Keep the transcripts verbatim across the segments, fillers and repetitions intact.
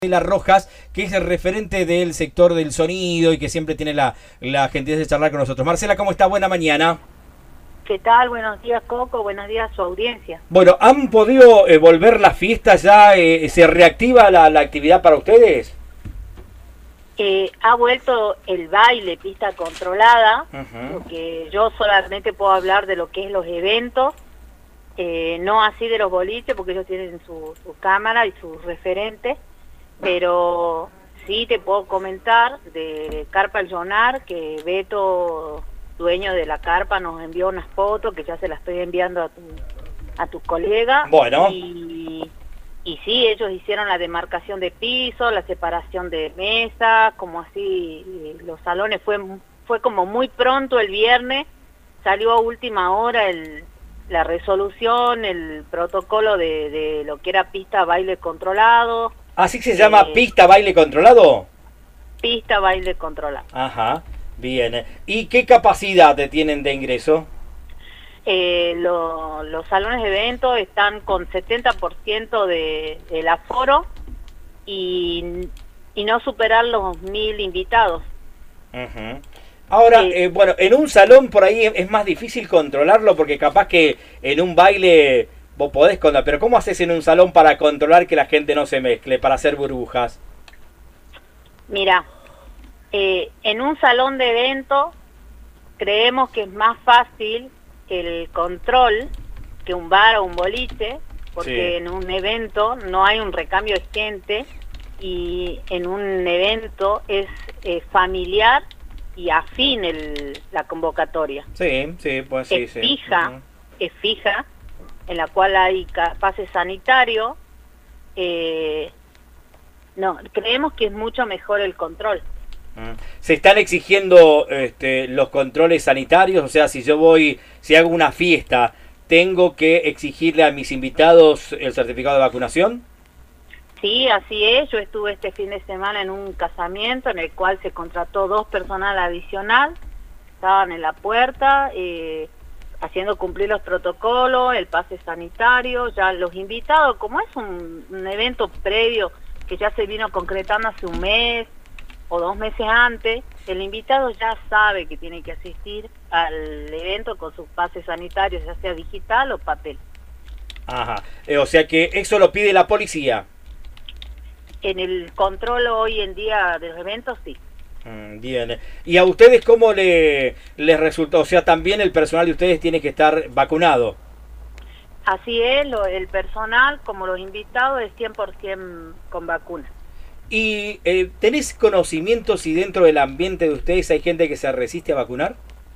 Marcela Rojas, que es el referente del sector del sonido y que siempre tiene la, la gentileza de charlar con nosotros. Marcela, ¿cómo está? Buena mañana. ¿Qué tal? Buenos días, Coco. Buenos días a su audiencia. Bueno, ¿han podido eh, volver las fiestas ya? Eh, ¿Se reactiva la, la actividad para ustedes? Eh, ha vuelto el baile, pista controlada, Uh-huh. porque yo solamente puedo hablar de lo que es los eventos, eh, no así de los boliches, porque ellos tienen su, su cámara y sus referentes, pero sí te puedo comentar de Carpa El Jonar, que Beto, dueño de la carpa, nos envió unas fotos que ya se las estoy enviando a tu, a tu colega. Bueno. Y, y sí, ellos hicieron la demarcación de piso, la separación de mesas, como así, los salones fue, fue como muy pronto el viernes, salió a última hora el, la resolución, el protocolo de, de lo que era pista baile controlado. ¿Así se llama eh, pista baile controlado? Pista baile controlado. Ajá, bien. ¿Y qué capacidad tienen de ingreso? Eh, lo, los salones de eventos están con setenta por ciento de, del aforo y, y no superar los mil invitados. Uh-huh. Ahora, Eh, eh, bueno, en un salón por ahí es, es más difícil controlarlo porque capaz que en un baile vos podés controlar, pero ¿cómo haces en un salón para controlar que la gente no se mezcle, para hacer burbujas? Mira, eh, en un salón de eventos creemos que es más fácil el control que un bar o un boliche, porque Sí. en un evento no hay un recambio de gente y en un evento es eh, familiar y afín el, la convocatoria. Sí, sí, pues sí, es sí. fija, Uh-huh. es fija, en la cual hay ca- pase sanitario. Eh, no, creemos que es mucho mejor el control. Mm. Se están exigiendo este, los controles sanitarios, o sea, si yo voy, si hago una fiesta, ¿tengo que exigirle a mis invitados el certificado de vacunación? Sí, así es. Yo estuve este fin de semana en un casamiento en el cual se contrató dos personal adicional, estaban en la puerta eh, haciendo cumplir los protocolos, el pase sanitario, ya los invitados, como es un, un evento previo que ya se vino concretando hace un mes o dos meses antes, el invitado ya sabe que tiene que asistir al evento con sus pases sanitarios, ya sea digital o papel. Ajá, eh, o sea que eso lo pide la policía. En el control hoy en día de los eventos, sí. Mm, bien, ¿y a ustedes cómo le, les resultó? O sea, también el personal de ustedes tiene que estar vacunado. Así es, lo, el personal como los invitados es cien por ciento con vacuna. ¿Y eh, tenés conocimiento si dentro del ambiente de ustedes hay gente que se resiste a vacunar?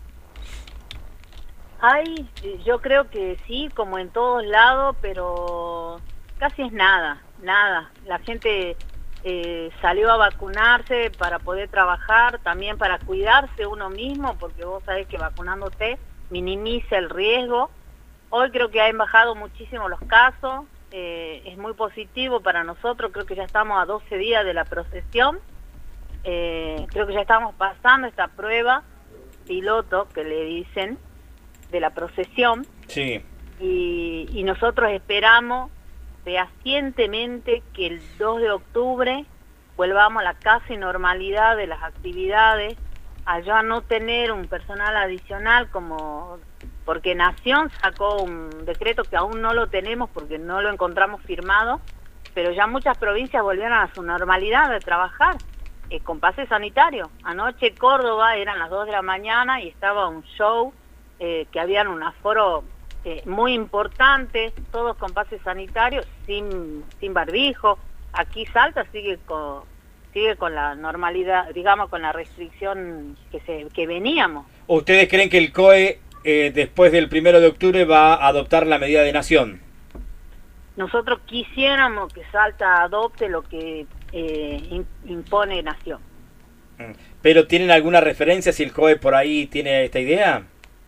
Hay, yo creo que sí, como en todos lados, pero casi es nada, nada. La gente eh, salió a vacunarse para poder trabajar, también para cuidarse uno mismo, porque vos sabés que vacunándote minimiza el riesgo. Hoy creo que han bajado muchísimo los casos, eh, es muy positivo para nosotros, creo que ya estamos a doce días de la procesión, eh, creo que ya estamos pasando esta prueba piloto que le dicen de la procesión. Sí. Y, y nosotros esperamos fehacientemente que el dos de octubre volvamos a la casi normalidad de las actividades, a ya no tener un personal adicional como... porque Nación sacó un decreto que aún no lo tenemos porque no lo encontramos firmado, pero ya muchas provincias volvieron a su normalidad de trabajar eh, con pase sanitario. Anoche Córdoba eran las dos de la mañana y estaba un show eh, que habían un aforo eh, muy importante, todos con pase sanitario, sin, sin barbijo. Aquí Salta sigue con, sigue con la normalidad, digamos, con la restricción que, se, que veníamos. ¿Ustedes creen que el C O E Eh, después del primero de octubre va a adoptar la medida de Nación? Nosotros quisiéramos que Salta adopte lo que eh, in, impone Nación. ¿Pero tienen alguna referencia si el C O E por ahí tiene esta idea?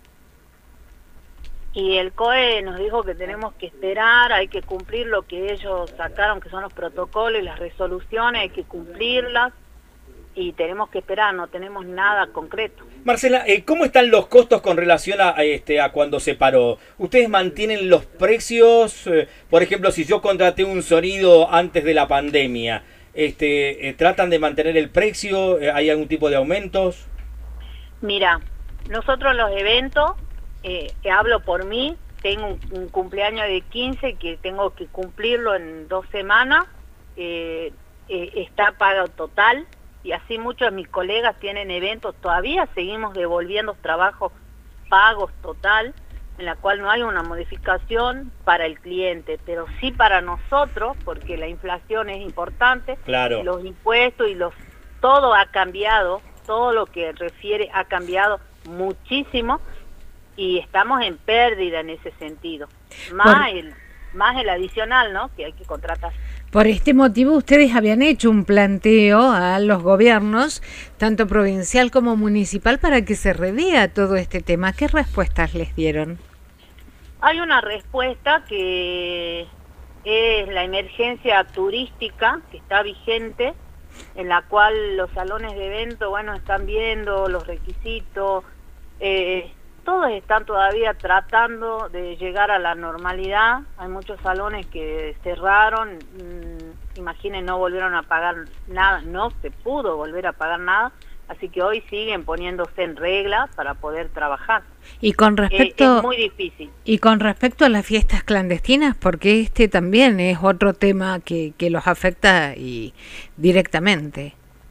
Y el C O E nos dijo que tenemos que esperar, hay que cumplir lo que ellos sacaron, que son los protocolos y las resoluciones, hay que cumplirlas. Y tenemos que esperar, no tenemos nada concreto. Marcela, eh, ¿cómo están los costos con relación a, a, este, a cuando se paró? ¿Ustedes mantienen los precios? Eh, por ejemplo, si yo contraté un sonido antes de la pandemia, este, eh, tratan de mantener el precio, eh, ¿hay algún tipo de aumentos? Mira, nosotros los eventos, eh, que hablo por mí, tengo un, un cumpleaños de quince que tengo que cumplirlo en dos semanas, eh, eh, está pago total, y así muchos de mis colegas tienen eventos, todavía seguimos devolviendo trabajos pagos total, en la cual no hay una modificación para el cliente, pero sí para nosotros, porque la inflación es importante, claro. Los impuestos y los todo ha cambiado, todo lo que refiere ha cambiado muchísimo, y estamos en pérdida en ese sentido, más Por... el más el adicional, ¿no?, que hay que contratar. Por este motivo ustedes habían hecho un planteo a los gobiernos, tanto provincial como municipal, para que se revea todo este tema. ¿Qué respuestas les dieron? Hay una respuesta que es la emergencia turística que está vigente, en la cual los salones de evento, bueno, están viendo los requisitos, eh, todos están todavía tratando de llegar a la normalidad. Hay muchos salones que cerraron, mmm, imaginen, no volvieron a pagar nada, no se pudo volver a pagar nada, así que hoy siguen poniéndose en regla para poder trabajar. Y con respecto, eh, es muy difícil. Y con respecto a las fiestas clandestinas, porque este también es otro tema que, que los afecta y directamente.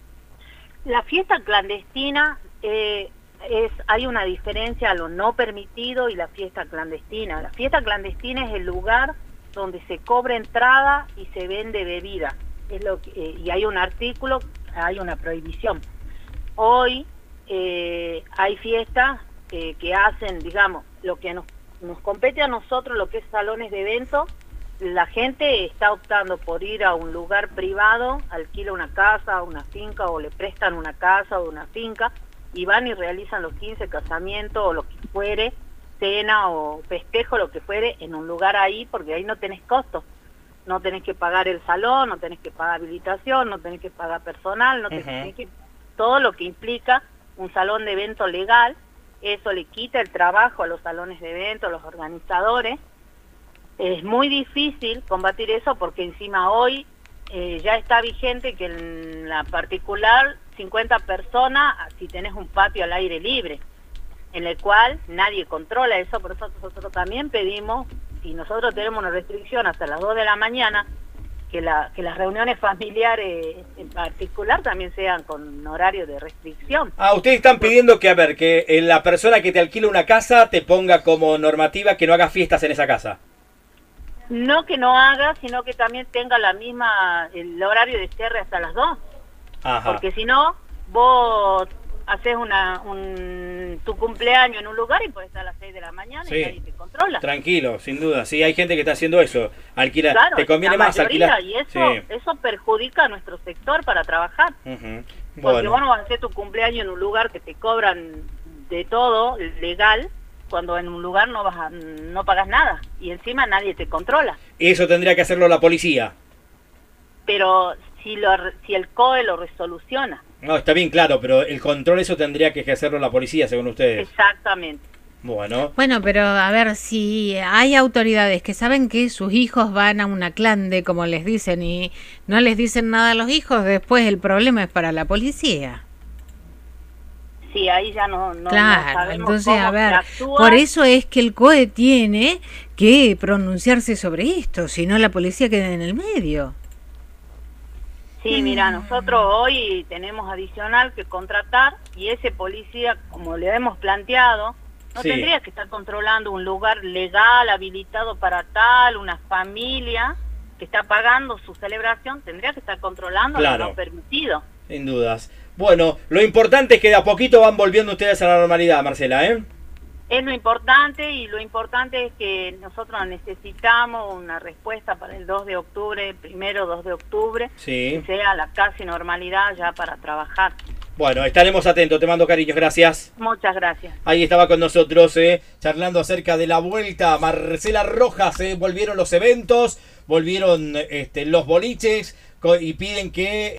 La fiesta clandestina, eh, es hay una diferencia a lo no permitido y la fiesta clandestina. La fiesta clandestina es el lugar donde se cobra entrada y se vende bebida. Es lo que, eh, y hay un artículo, hay una prohibición. Hoy eh, hay fiestas eh, que hacen, digamos, lo que nos, nos compete a nosotros, lo que es salones de eventos. La gente está optando por ir a un lugar privado, alquila una casa, una finca, o le prestan una casa o una finca, y van y realizan los quince, casamientos o lo que fuere, cena o festejo, lo que fuere, en un lugar ahí, porque ahí no tenés costos. No tenés que pagar el salón, no tenés que pagar habilitación, no tenés que pagar personal, no tenés uh-huh. que... todo lo que implica un salón de evento legal. Eso le quita el trabajo a los salones de evento, a los organizadores. Es muy difícil combatir eso, porque encima hoy eh, ya está vigente que en la particular cincuenta personas si tenés un patio al aire libre, en el cual nadie controla eso. Por eso nosotros también pedimos, si nosotros tenemos una restricción hasta las dos de la mañana, que, la, que las reuniones familiares en particular también sean con horario de restricción. Ah, ustedes están pidiendo que, a ver, que la persona que te alquila una casa te ponga como normativa que no haga fiestas en esa casa. No que no haga, sino que también tenga la misma, el horario de cierre hasta las dos. Ajá. Porque si no, vos haces una, un, tu cumpleaños en un lugar y puedes estar a las seis de la mañana, sí, y nadie te controla. Tranquilo, sin duda. Sí, hay gente que está haciendo eso. Alquila, claro, te conviene más alquilar. Y eso, sí, eso perjudica a nuestro sector para trabajar. Uh-huh. Bueno. Porque vos no vas a hacer tu cumpleaños en un lugar que te cobran de todo, legal, cuando en un lugar no vas a, no pagas nada. Y encima nadie te controla. Eso tendría que hacerlo la policía. Pero si, lo, si el C O E lo resoluciona. No, está bien, claro, pero el control eso tendría que hacerlo la policía, según ustedes. Exactamente. Bueno. Bueno, pero a ver, si hay autoridades que saben que sus hijos van a una clande, como les dicen, y no les dicen nada a los hijos, después el problema es para la policía. Sí, ahí ya no, no, claro, no sabemos entonces, cómo a ver, actúa. Por eso es que el C O E tiene que pronunciarse sobre esto, si no la policía queda en el medio. Sí, mira, nosotros hoy tenemos adicional que contratar, y ese policía, como le hemos planteado, no sí. tendría que estar controlando un lugar legal, habilitado para tal, una familia que está pagando su celebración, tendría que estar controlando claro. lo no permitido. Sin dudas. Bueno, lo importante es que de a poquito van volviendo ustedes a la normalidad, Marcela, ¿eh? Es lo importante, y lo importante es que nosotros necesitamos una respuesta para el dos de octubre, primero dos de octubre, sí. que sea la casi normalidad ya para trabajar. Bueno, estaremos atentos, te mando cariños, gracias. Muchas gracias. Ahí estaba con nosotros, eh, charlando acerca de la vuelta, Marcela Rojas, eh, volvieron los eventos, volvieron este, los boliches, y piden que...